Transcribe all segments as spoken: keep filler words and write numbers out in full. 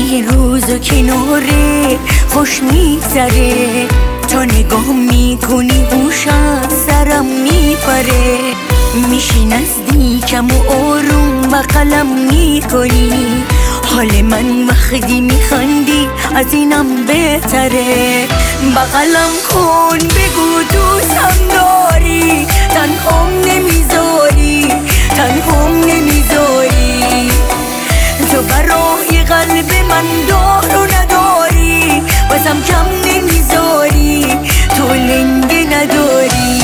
این روز کناره خوش میگذره، تا نگاه میکنی هوش از سرم میپره. میشی نزدیکم و آروم بغلم میکنی، حال من وقتی میخندی از اینم بهتره. بغلم کن بگو دوستم داری، تنهام نمیذاری، تنهام نمیذاری. تو برای قلب من دار و نداری، بازم کم نمیذاری، تو لنگه نداری.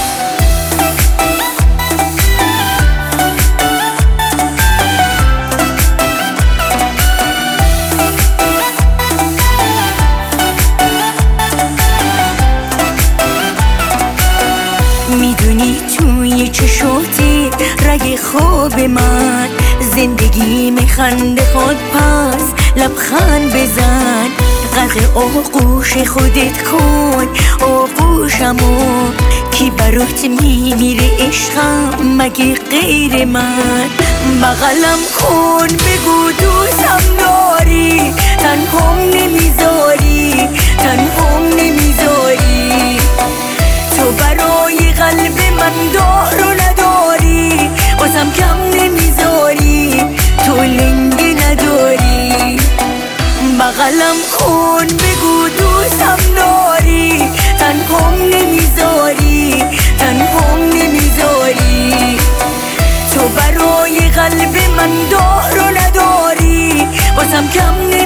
میدونی توی چشاتی رگ خواب من، زندگی میخنده خود پس لبخند بزن. غرق آغوش خودت کن آغوشمو، کی برات میمیره عشقم مگه غیر من. بغلم کن بگو دوستم داری، تنهام نمیذاری، تنهام نمیذاری. تو برای قلب من دار و نداری، بازم کم نمیذاری، تو لنگه نداری. بغلم کن بگو دوستم داری، تنهام نمیذاری، تنهام نمیذاری. تو برای قلب من دار و نداری، بازم کم